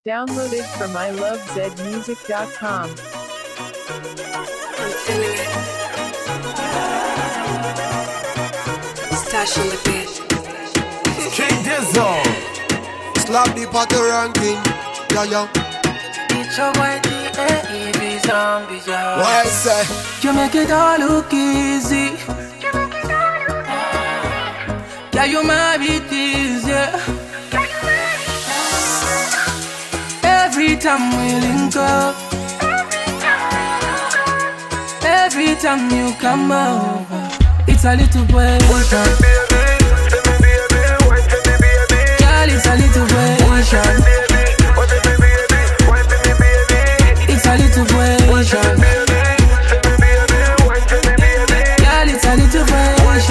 Downloaded from ilovezmusic.com. Stash on the bed. King Dizzle. Slap the party ranking. Yeah. It's your boy D.A.E.V. Zombie, yeah. Why say? You make it all look easy. Yeah, you might be easy. Every time we link up, every time you come over, it's a little boy. Girl, it's a little boy. It's a little boy. Girl, it's a little boy.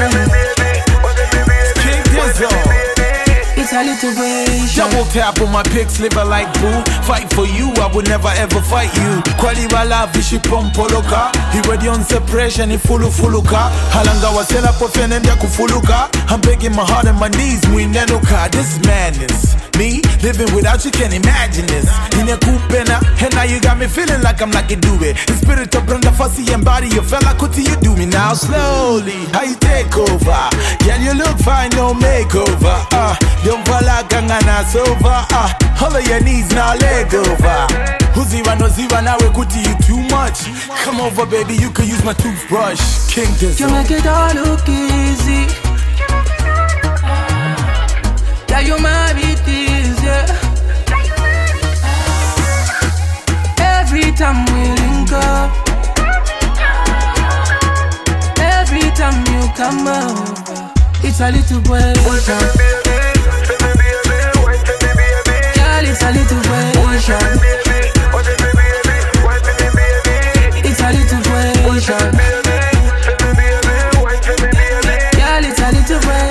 King Dizzle. It's a little boy. Double tap on my pics, live like boo. Fight for you, I would never ever fight you. Kwali wala vishi pompoloka. He ready on separation, he fuluka. Halanga wasela pofene ndia kufuluka. I'm begging my heart and my knees, muinenuka. This madness. Me, living without you, can't imagine this. In a kupena, and now you got me feeling like I'm like a do it. In spirit of Brenda Fussy and body, you felt like what you do me now slowly. How you take over? Yeah, you look fine, no makeover. Don't fall like Gangana sofa. All of your needs now leg over. Uziwa no ziwa now we kuti you too much. Come over, baby, you can use my toothbrush. King Dizzle. You make it all look easy. Yeah, you might be easy. Every time we link up, every time you come over, it's a little boy. Girl, it's a little boy. It's a little boy. Girl, it's a little boy.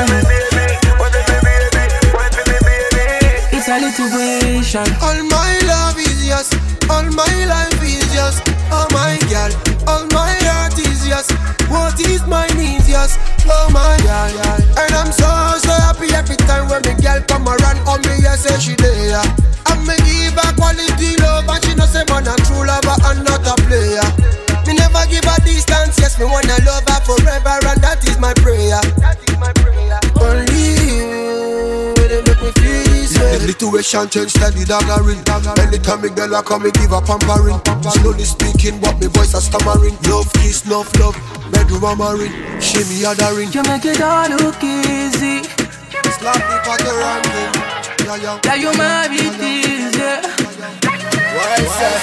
It's a little situation. All my love is yours. All my life is yours. Oh my girl. All my heart is yours. What is mine is yours. Oh my girl. And I'm so happy every time when the girl come around. Oh me, yes, say she there. And me give her quality love. And she know say man a true lover and not a player. Me never give her distance. Yes, me wanna love her forever. And that is my prayer. Only you will make me feel. The situation change steady daggering. Anytime me girl I come me give her pampering. Slowly speaking but me voice a stammering. Love kiss, love, bedroom hammering. Shimmy othering. You make it all look easy. Slap the party ranking. Yeah, you might be easy. Why say?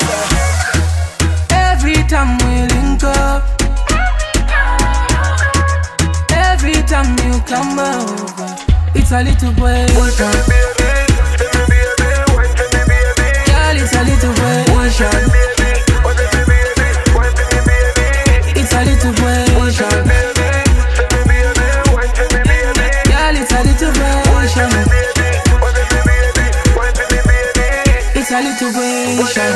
Every time we link up, every time you come over, it's a little boy. Girl, it's a little boy. It's a little boy. Girl, it's a little boy. It's a little boy.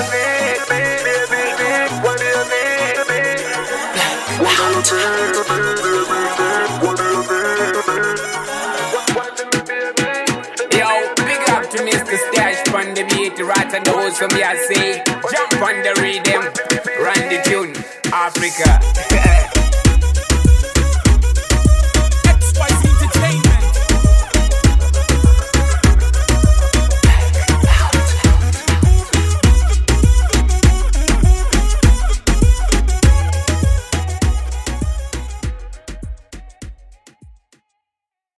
Mr. Stash from the beat, right and those from me I say, jump on the rhythm, run the tune, Africa.